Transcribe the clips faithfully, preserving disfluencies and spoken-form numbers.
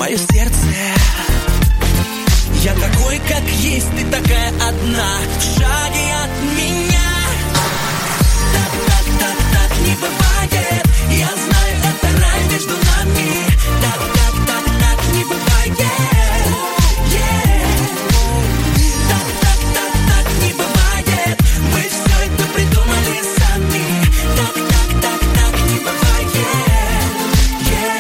мое сердце. Я такой, как есть, ты такая одна, в шаге от меня. Так, так, так, так не бывает. Я знаю, это рай между нами. Так, так, так, так не бывает. Yeah. Так, так, так, так не бывает. Мы все это придумали сами. Так, так, так, так не бывает. Yeah.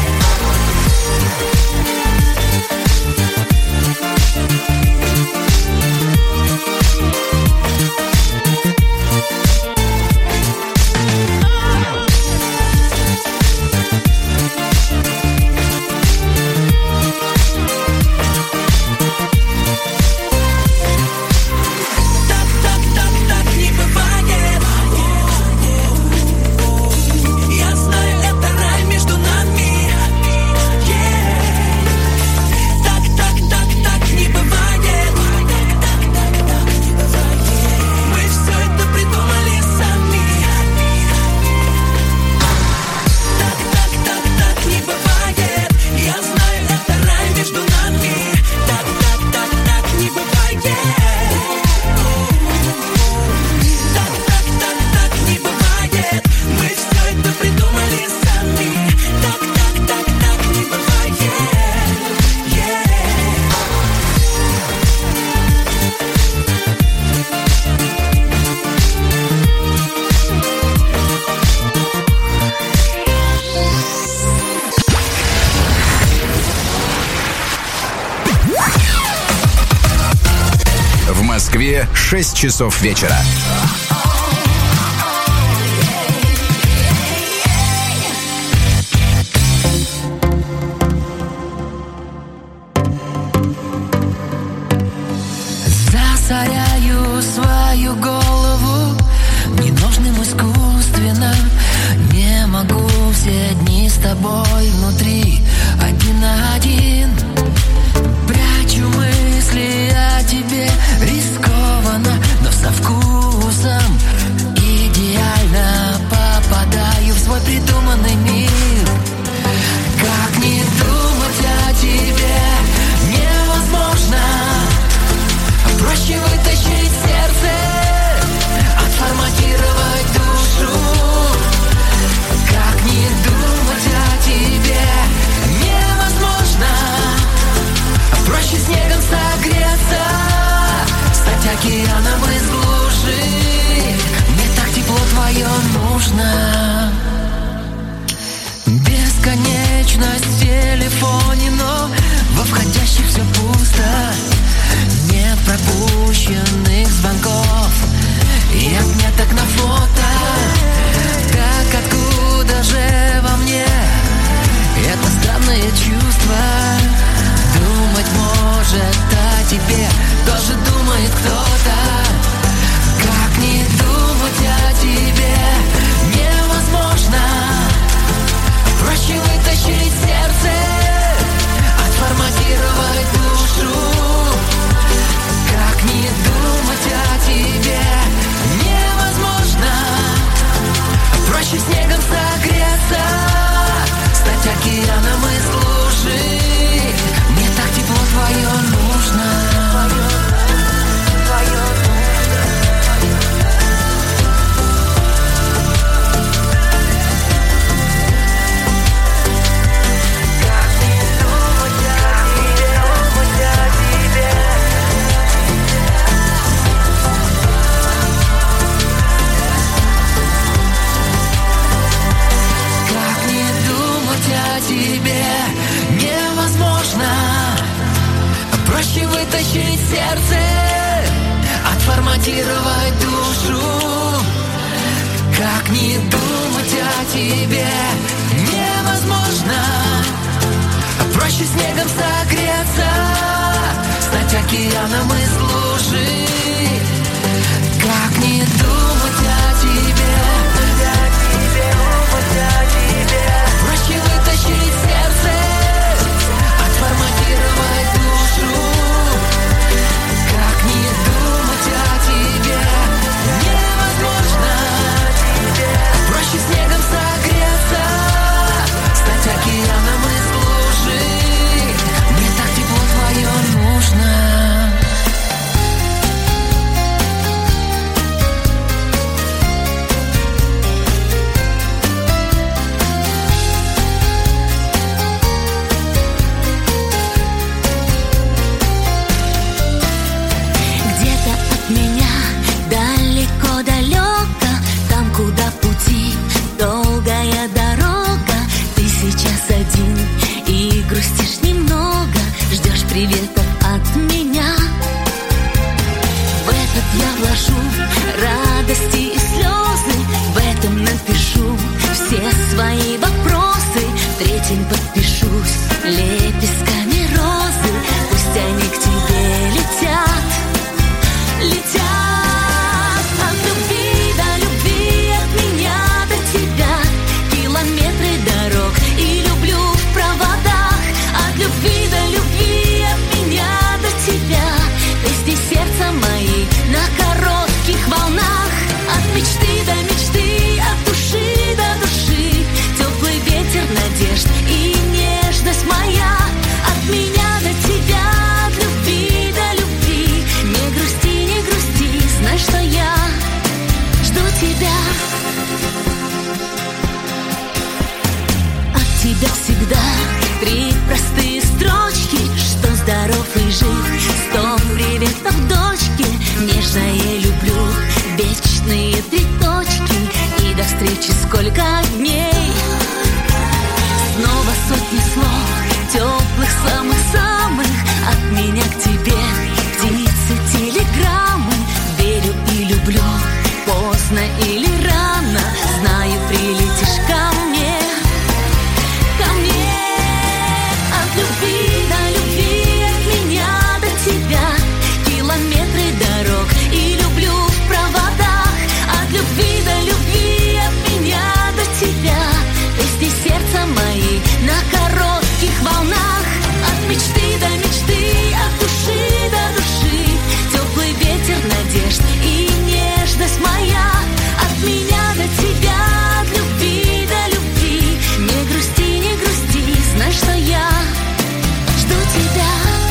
шесть часов вечера. Засоряю свою голову ненужным искусственным. Не могу все дни с тобой внутри, один на один. Прячу мысли о тебе, рискованно, но со вкусом. Идеально попадаю в свой придуманный мир. Как не думать о тебе невозможно. Проще вытащить сердце, отформатировать душу. Как не думать о тебе невозможно. Проще снегом согреться, стать океаном из глуши. Мне так тепло твое нужно. Бесконечность в телефоне, но во входящих все пусто. Нет пропущенных звонков и отметок на фото. Так откуда же во мне это странное чувство? Думать может о тебе тоже думает кто-то. Как не думать о тебе невозможно. Проще вытащить сердце, отформатировать душу. Как не думать о тебе невозможно. Проще снегом согреться, стать океаном из лужи. Мне так тепло твое нужно. Твое нужно. Тебе невозможно. Проще вытащить сердце, отформатировать душу. Как не думать о тебе невозможно. Проще снегом согреться, стать океаном из лужи. Как не думать о тебе, проще вытащить сердце, отформатировать душу. Как не думать о тебе невозможно. Проще снегом согреться, стать океаном из лужи. приветов от меня. В этот я вложу радости и слезы, в этом напишу все свои вопросы. Третьим подпишусь лепестками розы, пусть они к тебе летят, летят. От любви до любви, от меня до тебя, километры дорог и люблю в проводах. От любви до любви, от меня до тебя, песни сердца мои на коротких волнах. От мечты до мечты, от души до души, теплый ветер надежд и нежность моя. От меня до тебя, от любви до любви, не грусти, не грусти, знай, что я жду тебя. От тебя всегда три простые строчки, что здоров и жив, сто приветов дочке. Нежное люблю, вечные три точки, и до встречи сколько дней. Снова сотни слов, теплых самых-самых, от меня к тебе птицы, телеграммы. Верю и люблю, поздно или рано, знаю, прилетишь ко мне, ко мне. От любви до любви, от меня до тебя, километры дорог и люблю в проводах. От любви до любви, от меня до тебя, песни сердца мои на коротких волнах. От мечты до мечты, от души до души, теплый ветер надежд и нежность моя. От меня до тебя, от любви до любви, не грусти, не грусти, знай, что я жду тебя.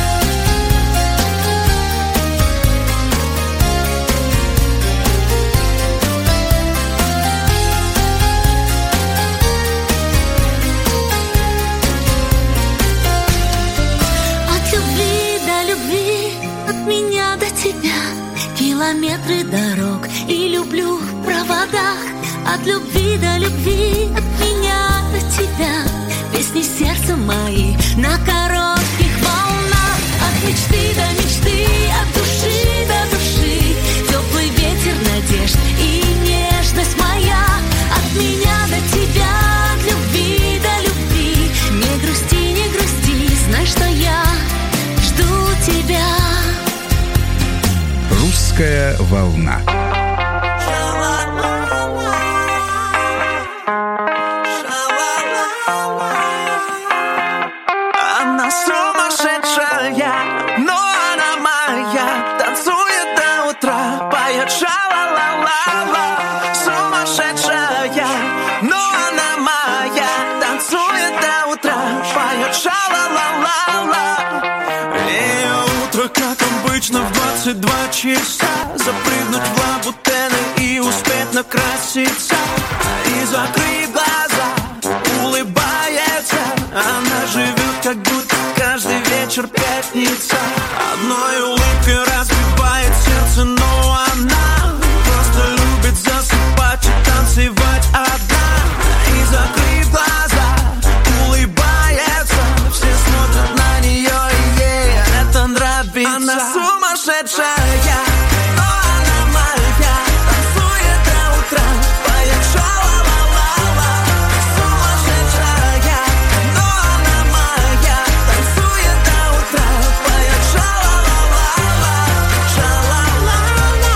От любви до любви, от меня до тебя, километры дорог и люблю в проводах. От любви до любви, от меня до тебя, песни сердца мои на коротких волнах. От мечты до мечты, от души до души, теплый ветер надежд и нежность моя. От меня до тебя, от любви до любви, не грусти, не грусти, знай, что я жду тебя. Русская волна. Она сумасшедшая, но она моя, танцует до утра, поет ша-ла-ла-ла-ла. Сумасшедшая, но она моя, танцует до утра, поет ша-ла-ла-ла-ла. И утро, как обычно, в двадцать два часа, запрыгнуть в лабутены и успеть накраситься. И закрыв глаза, улыбается, она живет, как будто каждый вечер пятница. Одной улыбкой разбивает сердце, но она просто любит засыпать и танцевать одна. И закрыв глаза, улыбается, все смотрят на нее, и ей это нравится. Она сумасшедшая, но она моя, танцует до утра, поет ша-ла-ла-ла-ла. Сумасшедшая, но она моя, танцует до утра, поет ша-ла-ла-ла-ла. Ша-ла-ла-ла,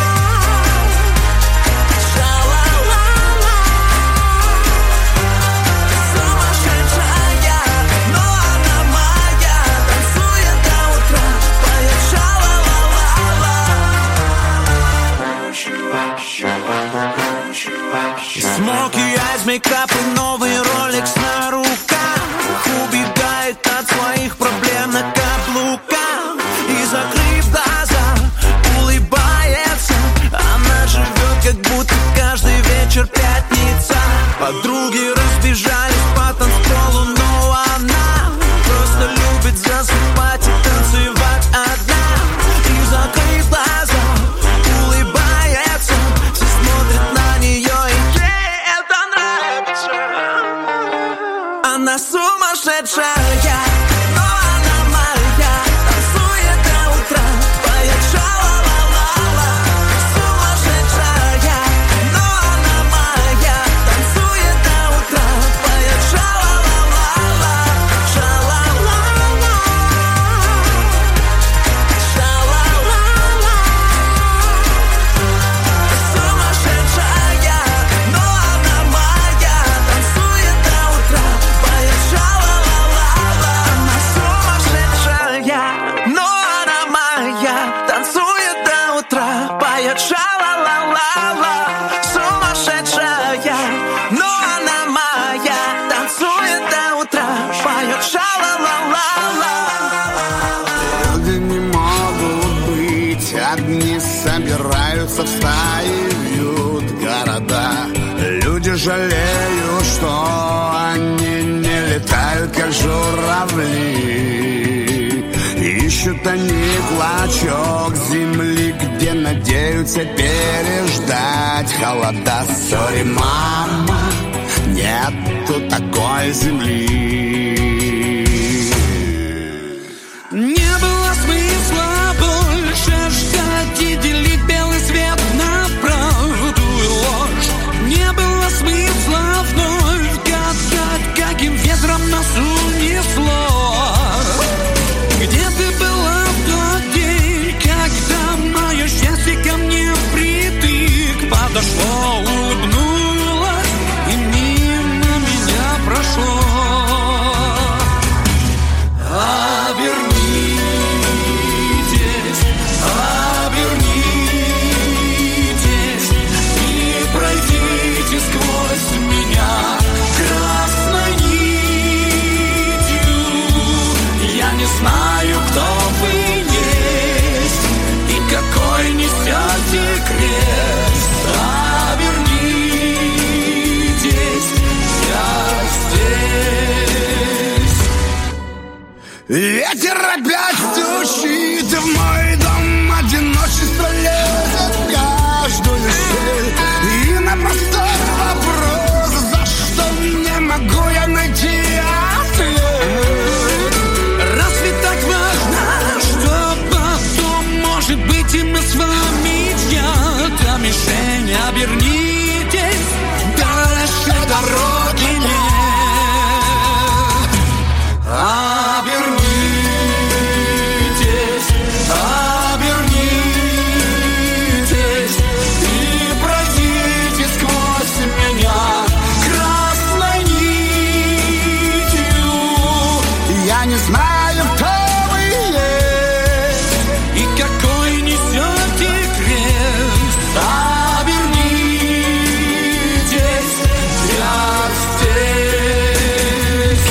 ша-ла-ла-ла. Сумасшедшая, но она моя, танцует до утра, поет ша-ла-ла-ла-ла. Смоки, айс, мейкап и новый роликс на руках, убегает от своих проблем на каблуках. И закрыв глаза, улыбается, она живет, как будто каждый вечер пятница. Подруги разбежались по танцполу, но она просто любит засыпать и танцевать одна. И закрыв глаза, улыбается, все смотрят на нее, и ей это нравится. Она сумасшедшая, но она моя, жалею, что они не летают, как журавли. Ищут они клочок земли, где надеются переждать холода. Сори, мама, нету такой земли. Не было смысла больше ждать и делить белый свет на правду и ложь. Не было смысла вновь гадать, каким ветром нас унесло. Где ты была в тот день, когда мое счастье ко мне впритык подошло, улыбнулась и мимо меня прошло? Обернитесь, обернитесь и пройдите сквозь меня красной нитью. Я не знаю, кто вы есть и какой несете крест. Обернитесь, я здесь. Ветер опять стучит в мой дом, одиночество лезет в каждую щель. И на простой вопрос, за что не могу я найти ответ. Разве так важно, что потом, может быть, и мы с вами чья-то мишень? Обернитесь, дальше дороги нет. Обернитесь, обернитесь и пройдите сквозь меня красной нитью. Я не знаю, кто вы есть и какой несете крест. Обернитесь, я здесь.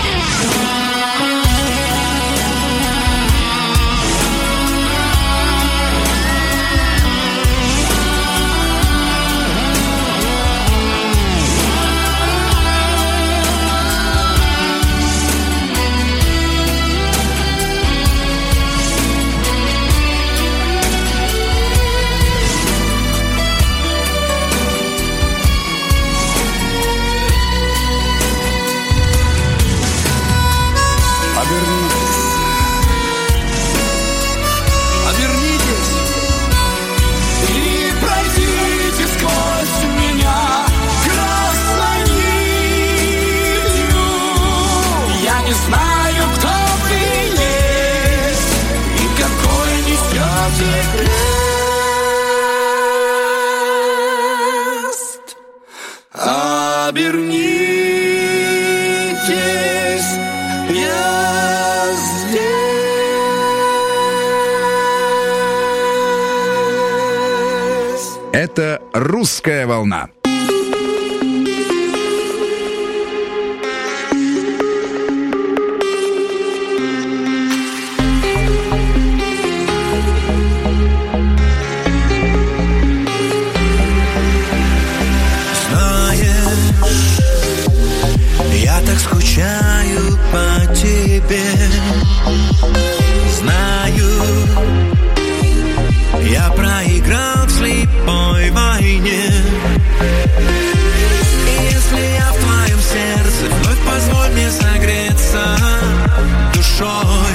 Обернитесь и пройдите сквозь меня красной нитью. Я не знаю, кто вы есть и какой несете крест. Обернитесь, я здесь. Это «Русская волна». Я так скучаю по тебе. Знаю, я проиграл в слепой войне. И если я в твоем сердце, вновь позволь мне согреться душой.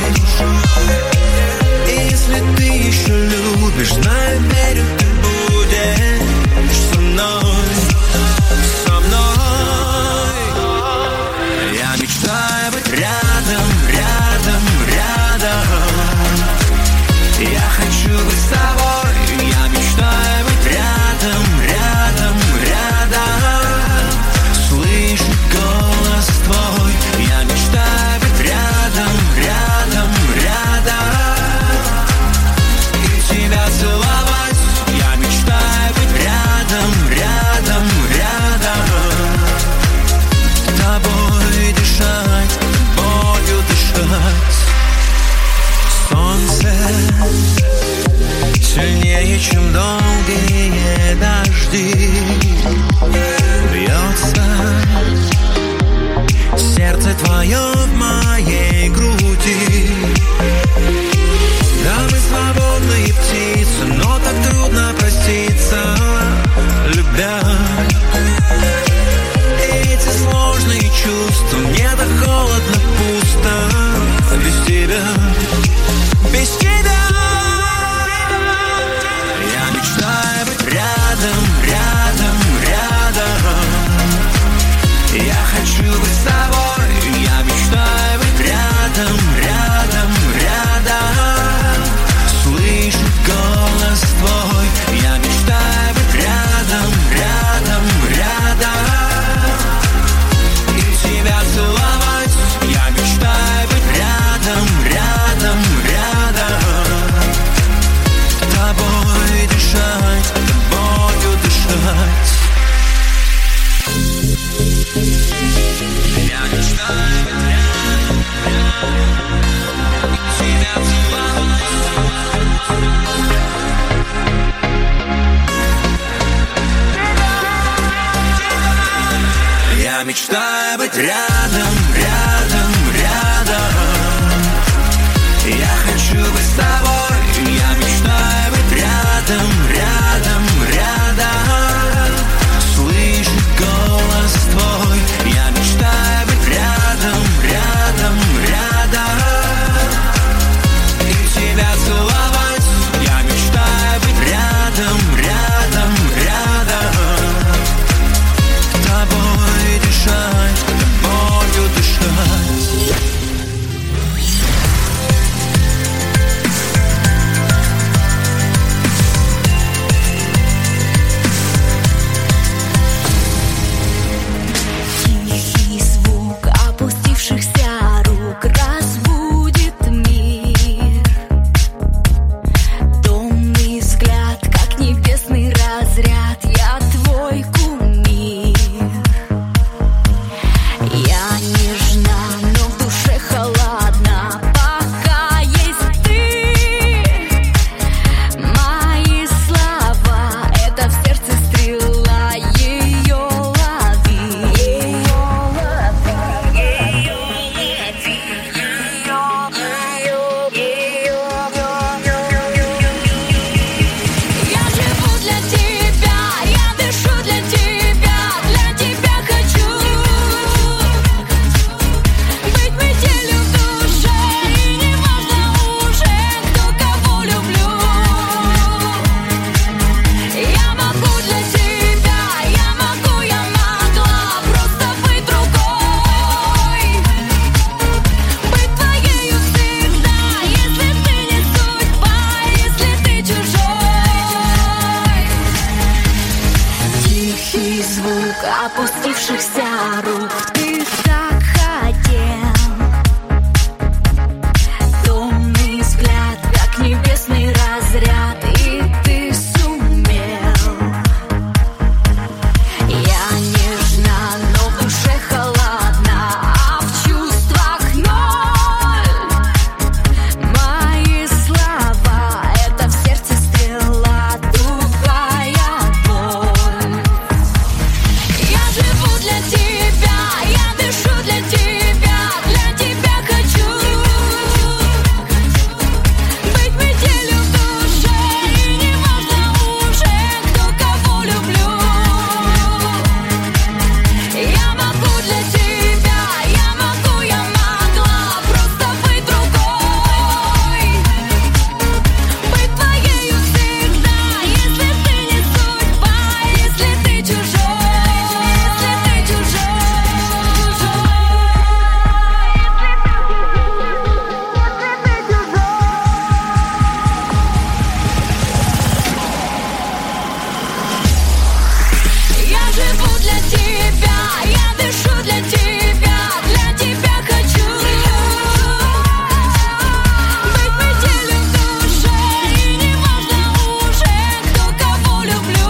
И если ты еще любишь, знаю, верю, ты будешь со мной, со мной. Я мечтаю быть рядом, рядом, рядом. Я хочу быть с тобой. Я мечтаю быть рядом, рядом, рядом. Слышать голос твой. Я мечтаю быть рядом, рядом, рядом. И тебя целовать. Я мечтаю быть рядом, рядом, рядом. Тобой дышать, тобою сердце твое в моей груди. Да, мы свободные птицы, но так трудно проститься, любя. Эти сложные чувства, мне так холодно, пусто без тебя, без тебя. Я мечтаю быть рядом, рядом, рядом. Я хочу быть с тобой. Я мечтаю быть рядом, рядом, рядом. Слышать голос твой. Я мечтаю быть рядом, рядом, рядом. И тебя целовать. Я мечтаю быть рядом, рядом, рядом. Тобой дышать, тобою дышать. Я мечтаю быть рядом, рядом. И тебя целовать. Я мечтаю быть рядом, рядом, рядом. Я хочу быть с тобой. Я мечтаю быть рядом, рядом, рядом. Слышать голос твой. Я мечтаю быть рядом, рядом, рядом. И тебя целовать. Я мечтаю быть рядом, рядом, рядом. Тобой дышать, тобою дышать. Тихий звук опустившихся рук разбудит мир. Томный взгляд, как небесный разряд, я твой кумир. Я нежна, но в душе холодна, пока есть ты. Мои слова — это в сердце стрела, ее лови. Ее лови, ее лови, ее, я живу для тебя, я дышу для тебя, для тебя хочу быть метелью в душе, и не важно уже, кто кого люблю. Я могу для тебя, я могу, я могла просто быть другой, быть твоею всегда, если ты не судьба, если ты чужой. Тихий звук опустившихся рук, ты так хотел. Томный взгляд, как небесный разряд, и ты сумел. Я нежна, но в душе холодна, а в чувствах ноль. Мои слова — это в сердце стрела, тугая боль. Я живу для тебя, я дышу для тебя, для тебя хочу быть метелью в душе, и не важно уже, кто кого люблю. Я могу для тебя, я могу, я могла просто быть другой, быть твоею всегда, если ты не судьба, если ты чужой, если ты чужой, я живу для тебя, я дышу для тебя, для тебя хочу быть метелью в душе, и не важно уже, кто кого люблю.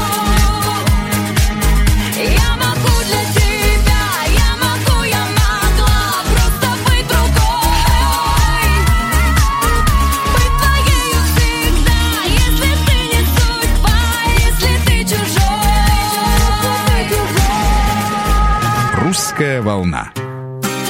Я могу для тебя, я могу, я могла просто быть другой, быть твоею всегда, если ты не судьба, если ты чужой. Русская волна.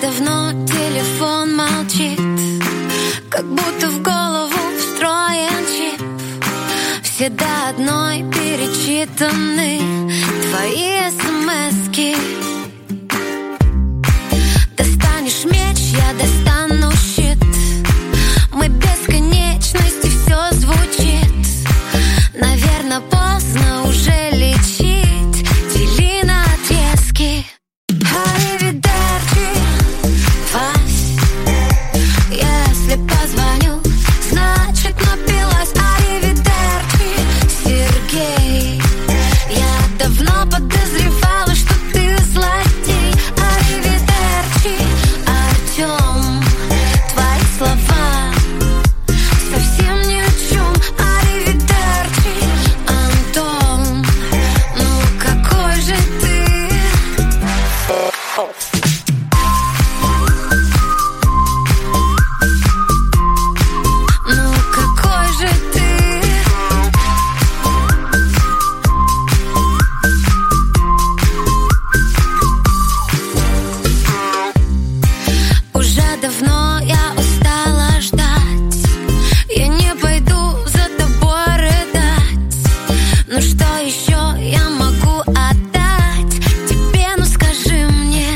давно телефон молчит, как будто в голову встроен чип. Все до одной перечитаны твои смски. Достанешь меч, я достану щит. Мы бесконечности, все звучит. Наверно, поздно уже лечить. Дели на отрезки. Аривидерчи, Вась. Если позвоню, значит напилась. Аривидерчи, Сергей. Я давно подозревала, что ты злодей. Аривидерчи, Артём. Твои слова совсем ни о чем. Аривидерчи, Антон. Ну какой же ты? Ну какой же ты? Уже давно я устала ждать. Я не пойду за тобой рыдать. Ну что еще я могу отдать тебе, ну скажи мне.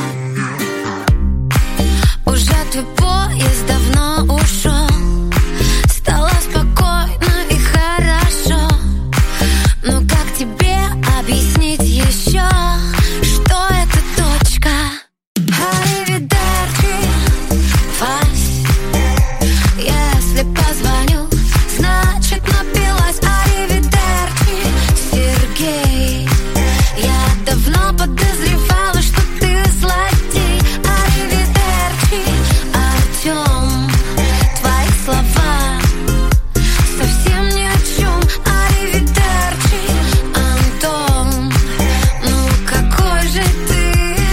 Уже твой поезд давно ушел. Стало спокойно и хорошо. Ну как тебе объяснить еще, что это точка? Аривидерчи, Вась. Если позвоню, значит напилась. Аривидерчи, Сергей. Я давно подозревала, что ты злодей. Аривидерчи, Артём. Твои слова совсем ни о чем. Аривидерчи, Антон. Ну какой же ты?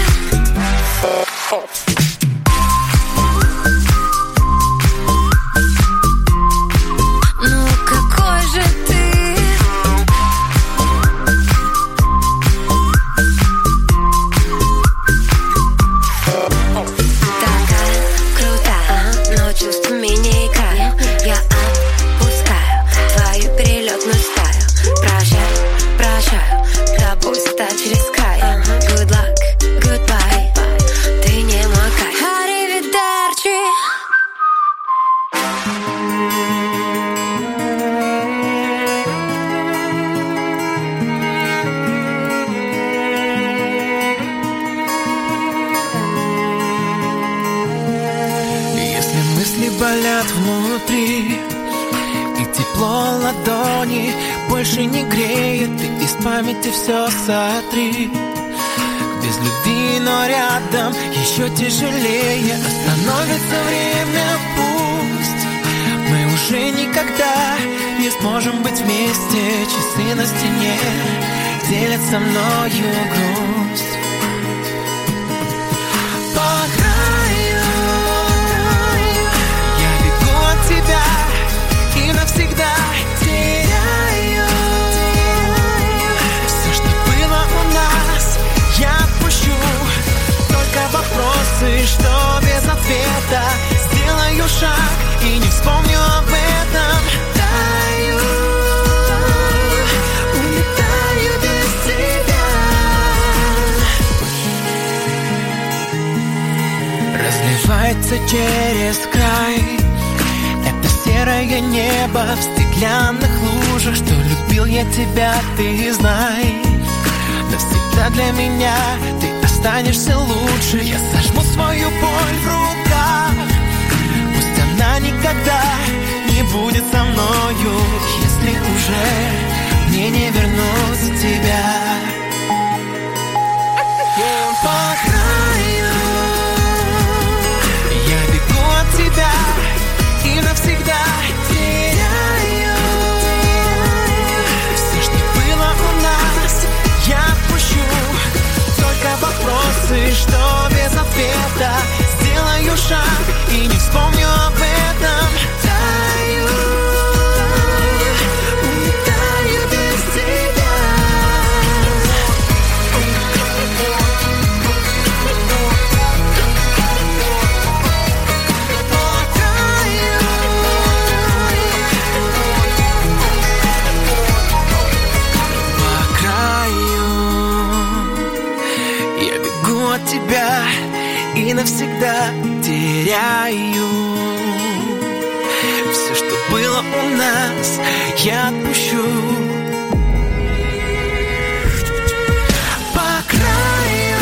Ну какой же ты? Такая крутая, но чувствами не играю. Я отпускаю твою перелетную стаю. Прощай, прощаю, тобой стать через край. Good luck, goodbye, ты не мой кайф. Аривидерчи. Если мысли болят внутри и тепло ладони больше не греет, ты из памяти все сотри. Без любви, но рядом еще тяжелее. Остановится время, пусть мы уже никогда не сможем быть вместе. Часы на стене делят со мною грусть. По краю я бегу от тебя и навсегда теряю. Все, что было у нас, я отпущу. Только вопросы, что без ответа. Сделаю шаг и не вспомню об этом. Таю, улетаю без тебя. Разливается через край это серое небо в стеклянных лужах. Что любил я тебя, ты знай. Навсегда для меня ты останешься лучше. Я сожму свою боль в руках. Пусть она никогда не будет со мною, если уже мне не вернуть тебя. По краю я бегу от тебя и навсегда теряю. Все, что было у нас, я отпущу. Только вопросы, что без ответа. Сделаю шаг и не вспомню об этом. Таю, улетаю без тебя. раз я отпущу. По краю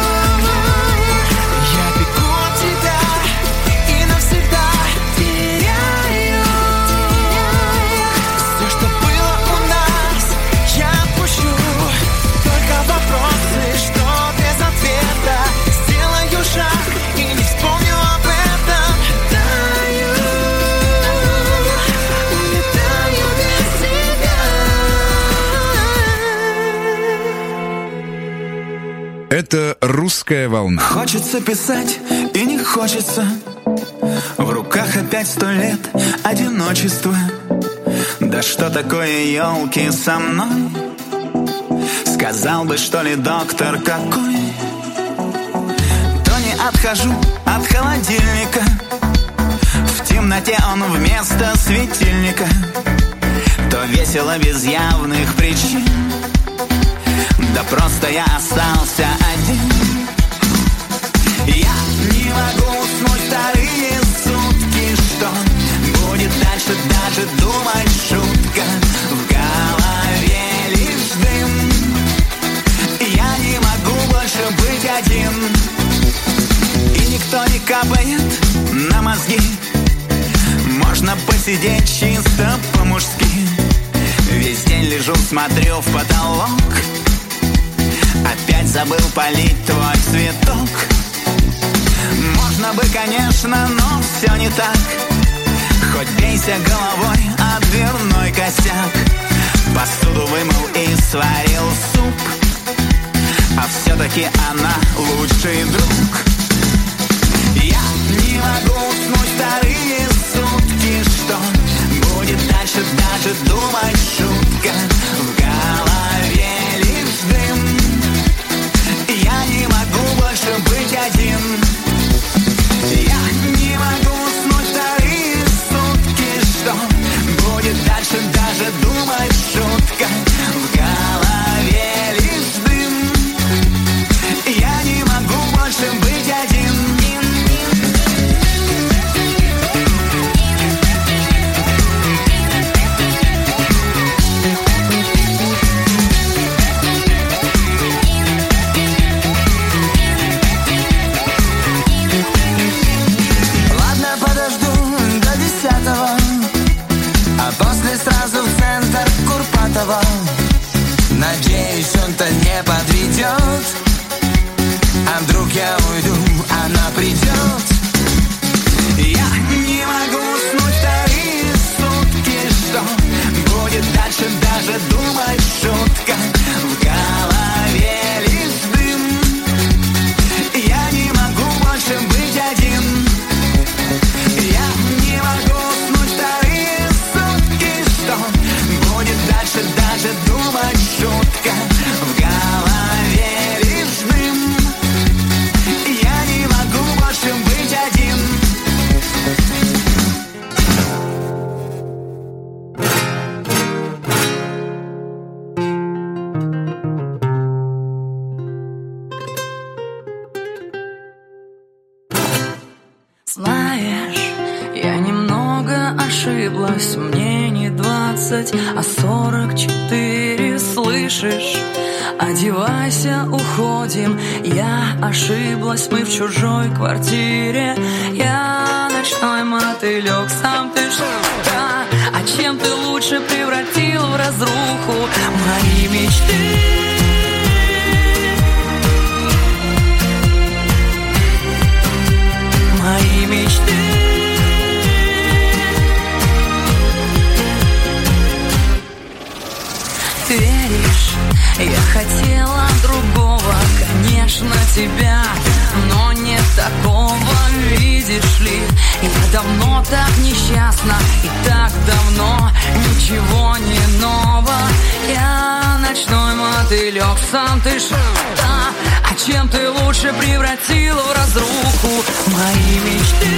я бегу от тебя и навсегда теряю. Все, что было у нас, я отпущу. Только вопросы, что без ответа. Сделаю шаг и не вспомню об этом. Таю, улетаю без тебя. Это «Русская волна». Хочется писать и не хочется. В руках опять сто лет одиночества. Да что такое, елки, со мной? Сказал бы, что ли, доктор какой? То не отхожу от холодильника. В темноте он вместо светильника. То весело без явных причин. Да просто я остался один. Я не могу уснуть вторые сутки. Что будет дальше, даже думать шутка. В голове лишь дым. Я не могу больше быть один. И никто не капает на мозги. Можно посидеть чисто по-мужски. Весь день лежу, смотрю в потолок. Опять забыл полить твой цветок. Можно бы, конечно, но все не так. Хоть бейся головой о дверной косяк. Посуду вымыл и сварил суп. А все-таки она лучший друг. Я не могу уснуть вторые сутки. Что будет дальше, даже думать шутка. В голове лишь дым. Я не могу больше быть один. Я не могу уснуть вторые сутки. Что будет дальше, даже думать шутка. В голове лишь дым. Я не могу больше быть один. Ладно, подожду до десятого, а после сразу в центр Курпатова. Надеюсь, он-то не подведет. А вдруг я уйду, она придет. Я не могу уснуть вторые сутки. Что будет дальше, даже думать шутка. В голове лишь дым. Я не могу больше быть один. Я не могу уснуть вторые сутки. Что будет дальше, даже думать шутка. В голове лишь дым. Я не могу больше быть один. Знаешь, я немного ошиблась. Мне не двадцать, а сорок четыре. Слышишь? Одевайся, уходим. Я ошиблась, мы в чужой квартире. Я ночной мотылек, сам ты что? А чем ты лучше превратил в разруху мои мечты? Мои мечты. Веришь, я хотела другого, конечно, тебя, но не такого, видишь ли. Я давно так несчастна, и так давно ничего не ново. Я ночной мотылек, сам ты что? А чем ты лучше превратил в разруху мои мечты?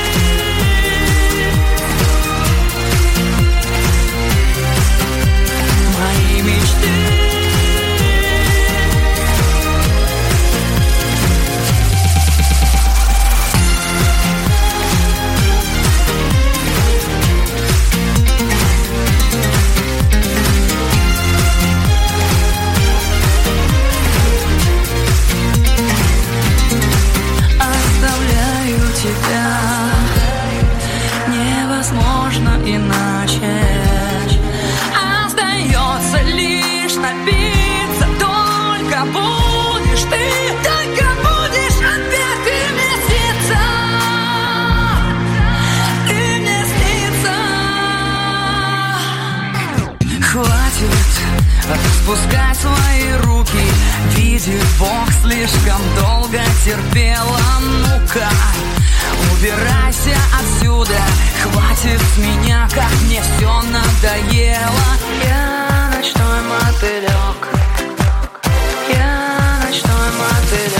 Мои мечты. Хватит распускать свои руки. Видит Бог, слишком долго терпела. Ну-ка, убирайся отсюда. Хватит с меня, как мне все надоело. Я ночной мотылек. Я ночной мотылек.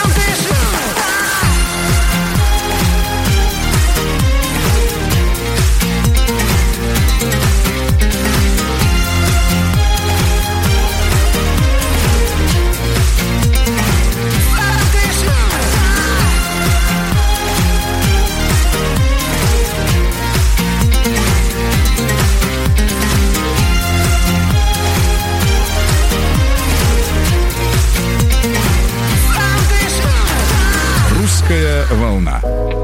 Русская волна.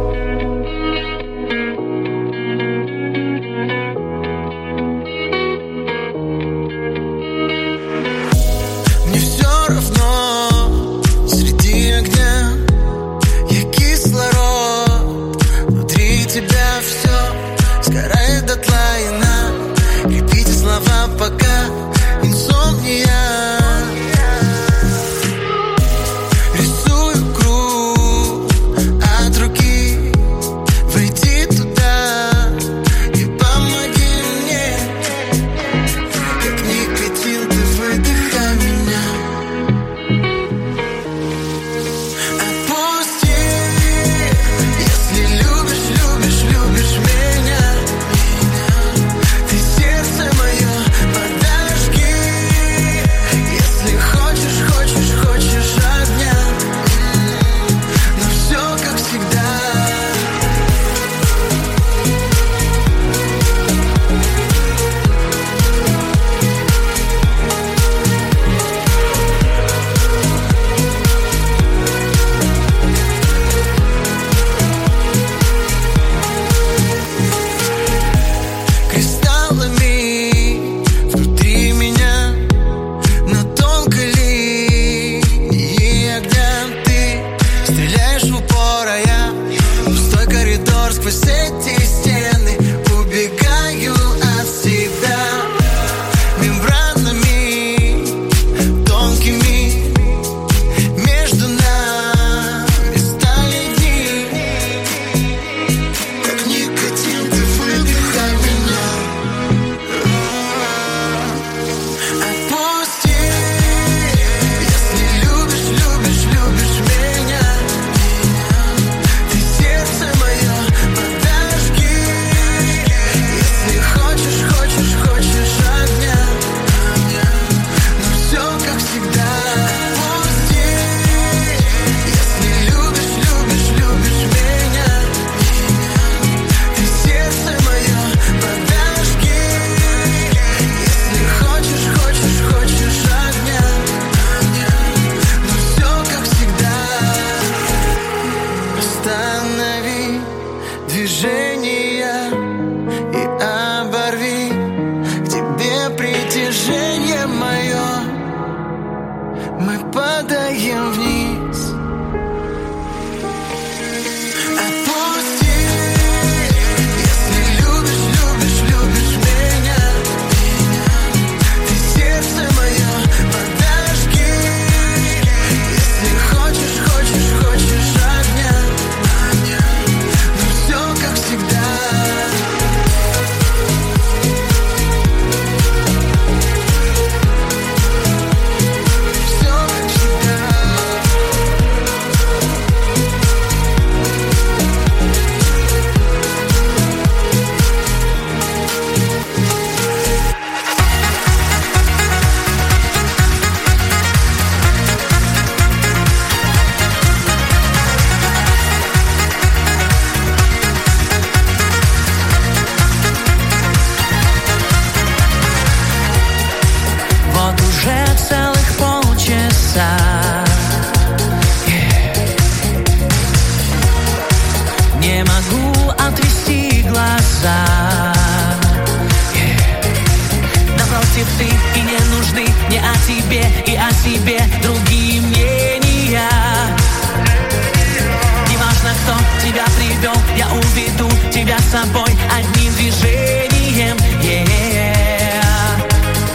Мне все равно среди огня. Я кислород, внутри тебя все сгорает дотла и на. Крепите слова, пока инсомния. собой одним движением. Yeah.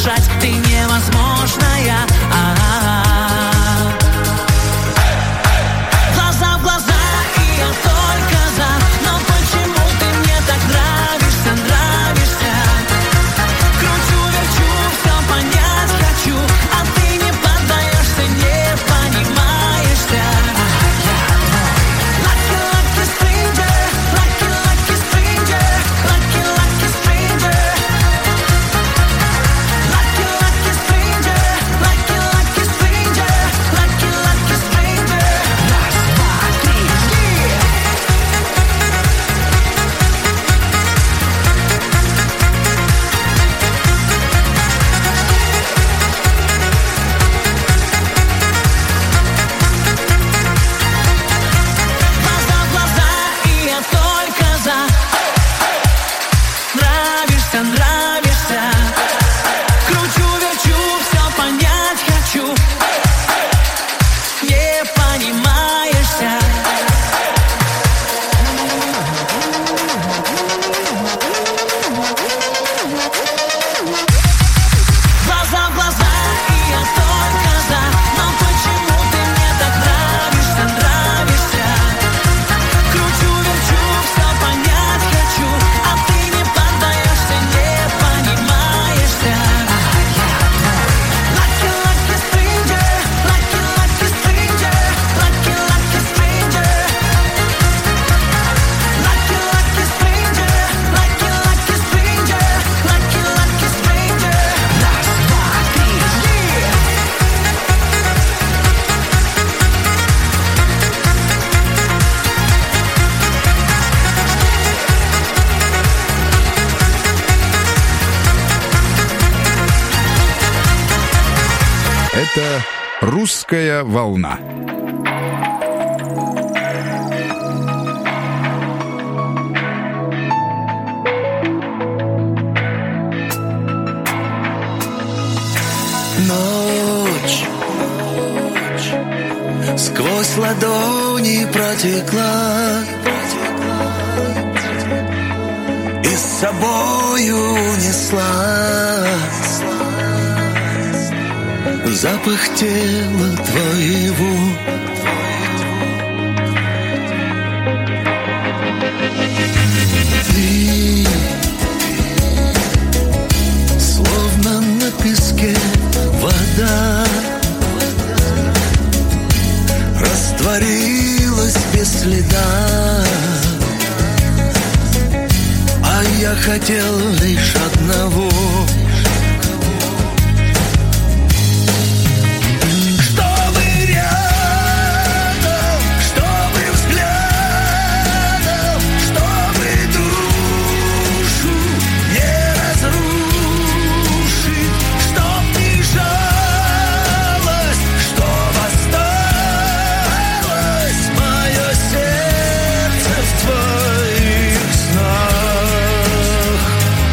удержать, ты невозможная. А-а-а. Глаза в глаза, и я только за. Но почему ты мне так нравишься, нравишься? Кручу-верчу, все понять хочу, а ты не поддаешься, не понимаешься. Lucky, lucky stranger, lucky, lucky stranger, lucky, lucky stranger. Lucky, lucky stranger, lucky, lucky stranger, lucky, lucky stranger. Раз, два, три, yeah! Глаза в глаза, и я только за. Нравишься, нравишься. Кручу-верчу, все понять хочу. Не понимаешься. Глаза в глаза, и я только за. Но почему ты мне так нравишься, нравишься? Кручу-верчу, все понять хочу, а ты не поддаешься, не понимаешься. Lucky, lucky stranger, lucky, lucky stranger, lucky, lucky stranger. Lucky, lucky stranger, lucky, lucky stranger, lucky, lucky stranger. Раз, два, три, yeah! Это «Русская волна». Ночь сквозь ладони протекла и с собою унесла запах тела твоего. Ты словно на песке вода растворилась без следа, а я хотел лишь одного, чтобы рядом, чтобы взглядом, чтобы душу не разрушить, чтоб не жалость, чтоб осталось мое сердце в твоих снах.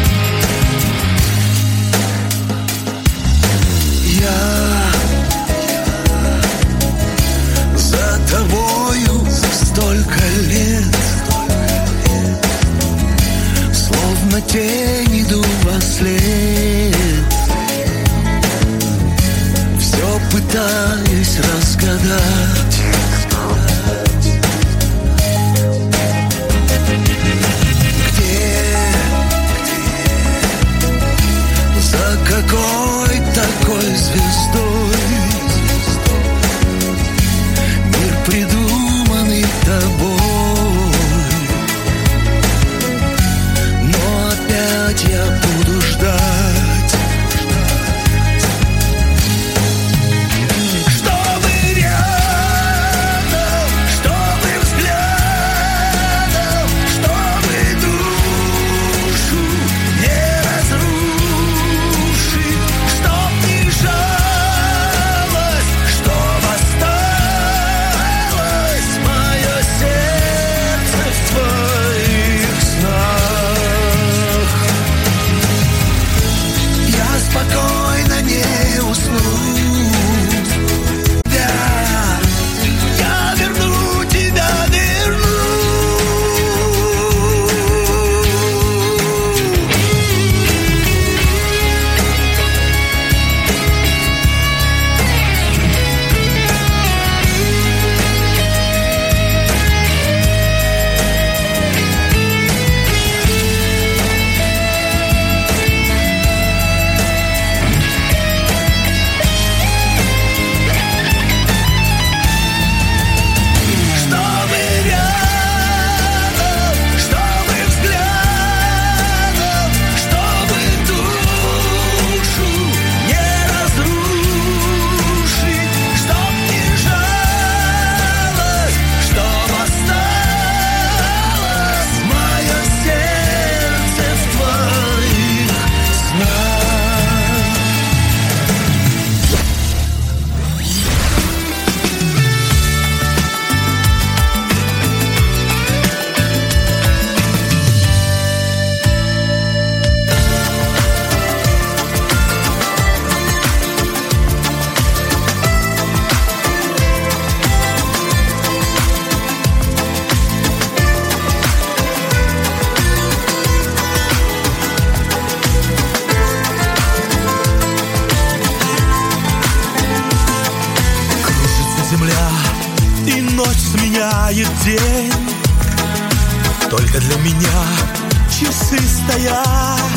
Я за тобою столько лет, словно тень иду во след, все пытаюсь разгадать, где, за какой такой звездой мир, придуманный тобой, но опять я буду ждать, чтобы рядом, сменяет день. Только для меня часы стоят,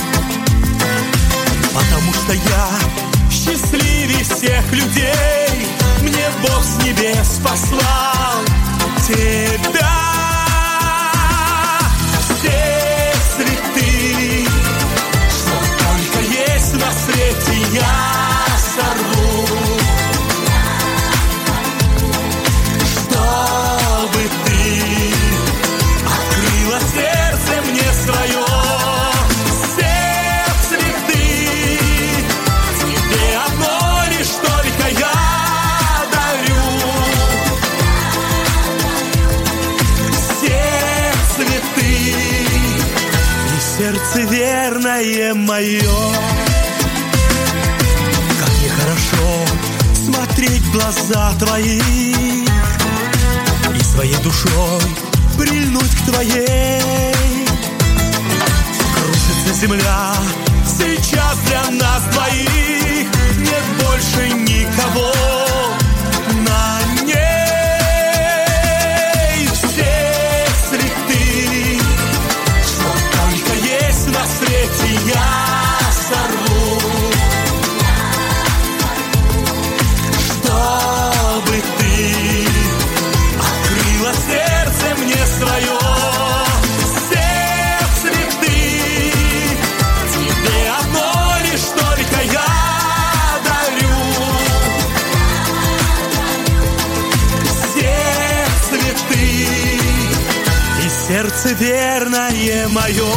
потому что я счастливее всех людей. Мне Бог с небес послал тебя. Все цветы, что только есть на свете, я сорву, чтобы ты открыла сердце мне свое. Все цветы тебе одно лишь только я дарю. Все цветы и сердце верное мое. Как нехорошо смотреть в глаза твои и своей душой прильнуть к твоей. Кружится земля сейчас для нас двоих, нет больше никого на ней. Все цветы, что только есть на свете, я сорву, чтобы ты открыла сердце мне свое. Все цветы тебе одно лишь только я дарю. Все цветы и сердце верное мое.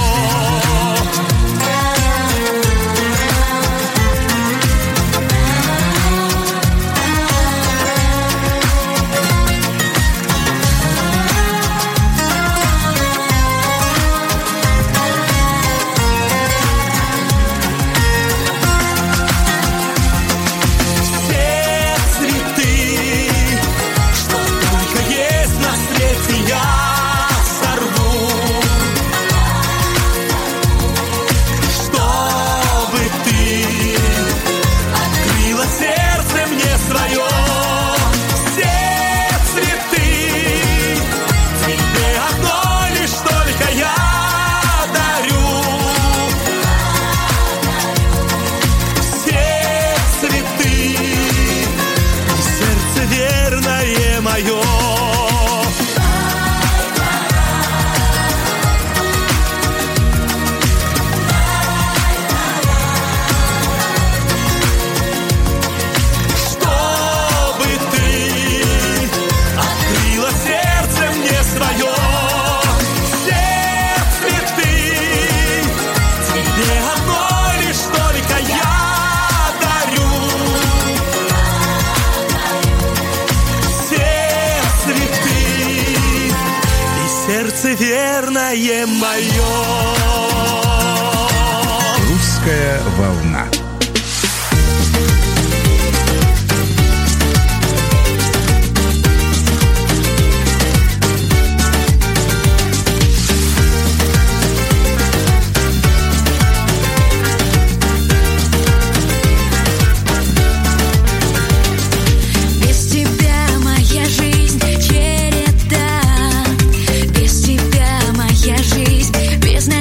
Верное мое. Русская волна. Без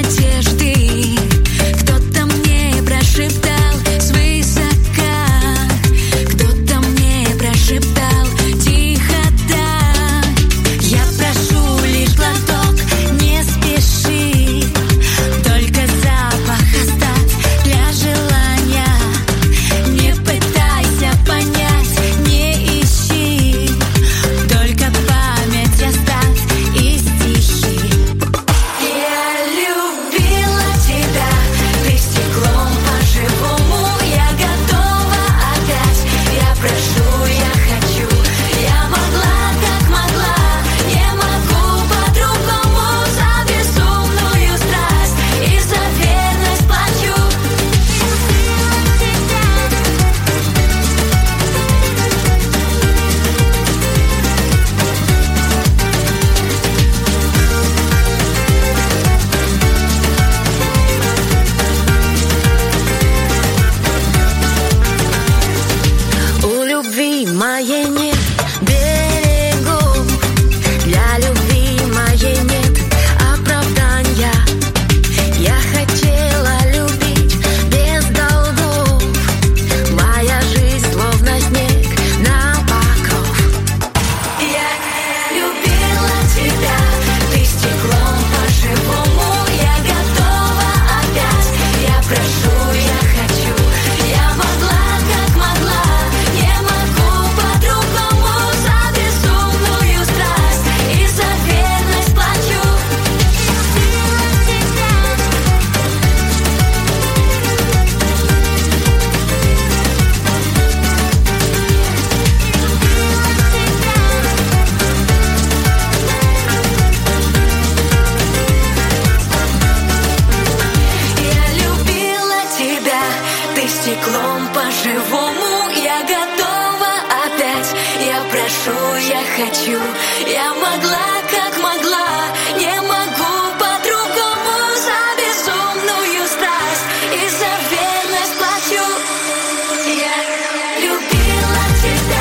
по-живому я готова опять. Я прошу, я хочу, я могла, как могла, не могу по-другому. За безумную страсть и за верность плачу. Я любила тебя.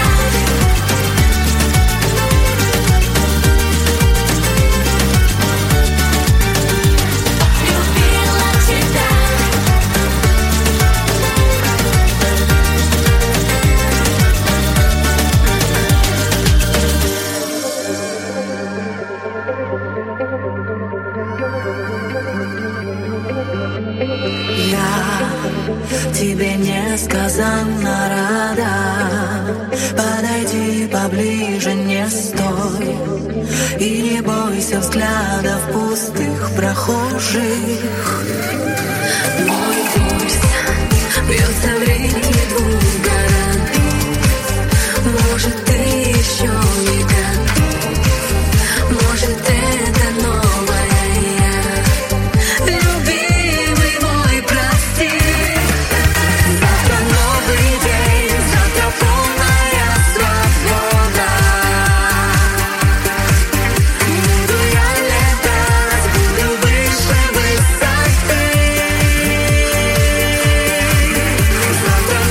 Любила тебя. Я тебе несказанно рада. Подойди поближе, не стой. И не бойся взглядов пустых прохожих. Мой пульс бьется в ритме двух городов. Может, ты еще не готов. Может, это новая я. Любимый мой, прости. Завтра новый день, завтра полная свобода. Буду я летать, буду выше высоты. Завтра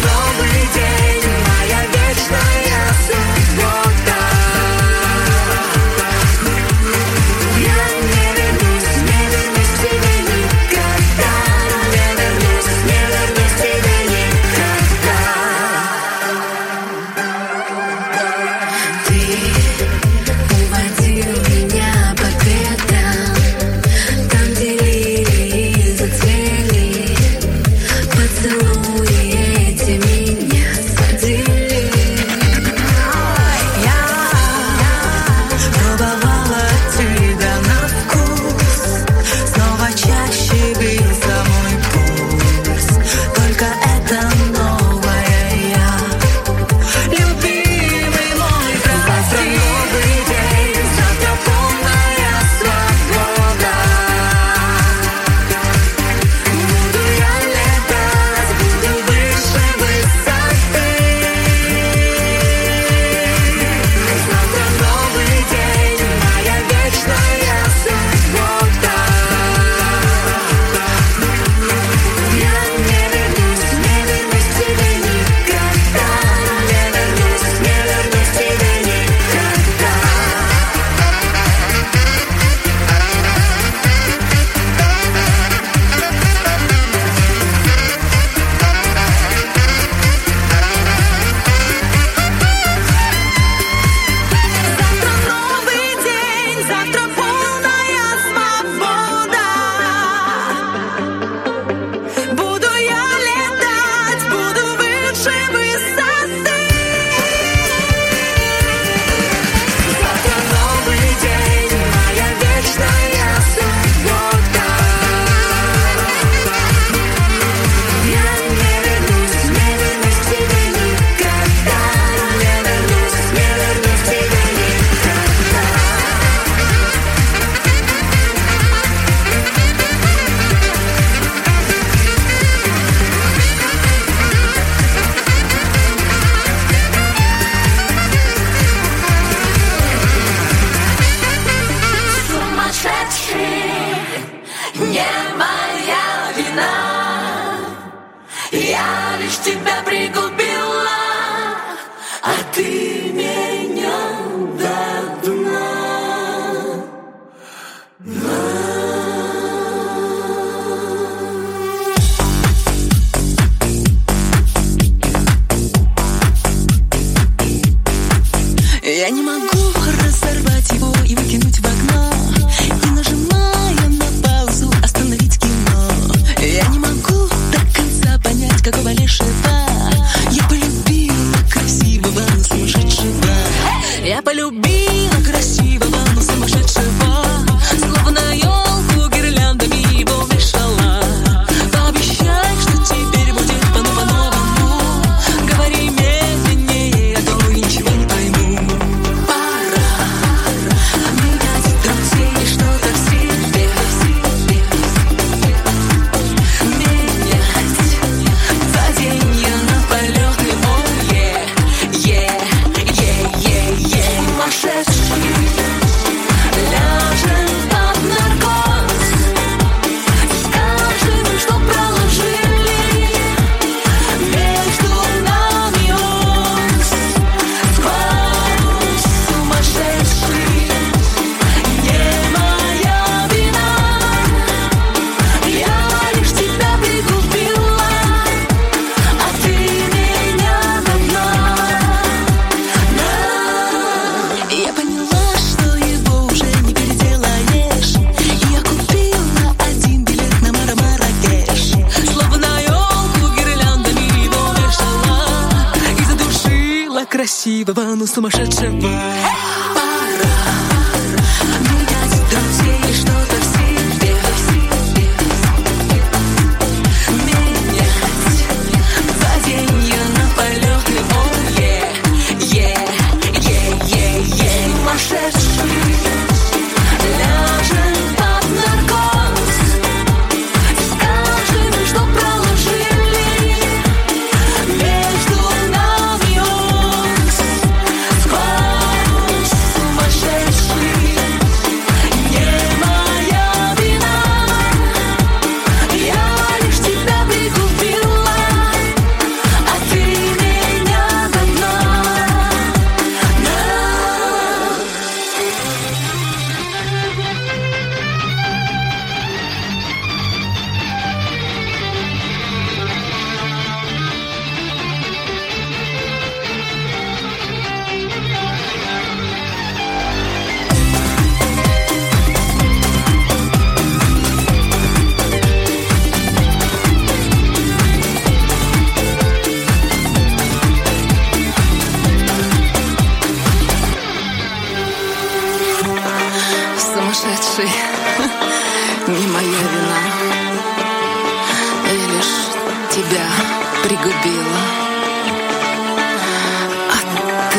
красивого, но сумасшедшего. Не моя вина. Я лишь тебя пригубила. А ты...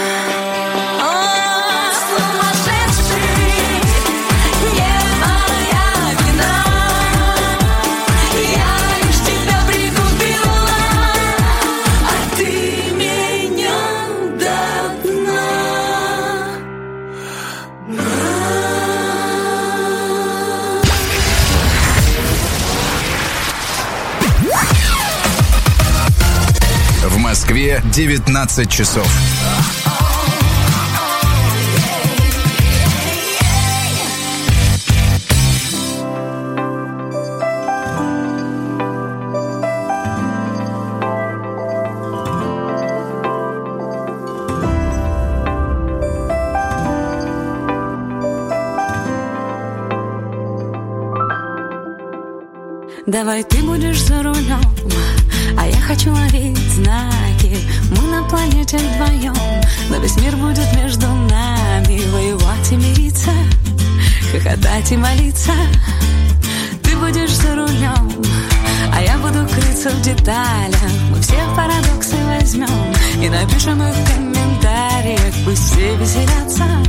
О, сумасшедший, не моя вина. Я лишь тебя пригубила, а ты меня до дна. В Москве девятнадцать часов. Давай ты будешь за рулем, а я хочу ловить знаки. Мы на планете вдвоем, но весь мир будет между нами. Воевать и мириться, хохотать и молиться. Ты будешь за рулем, а я буду крыться в деталях. Мы все парадоксы возьмем и напишем их в комментариях. Пусть все веселятся.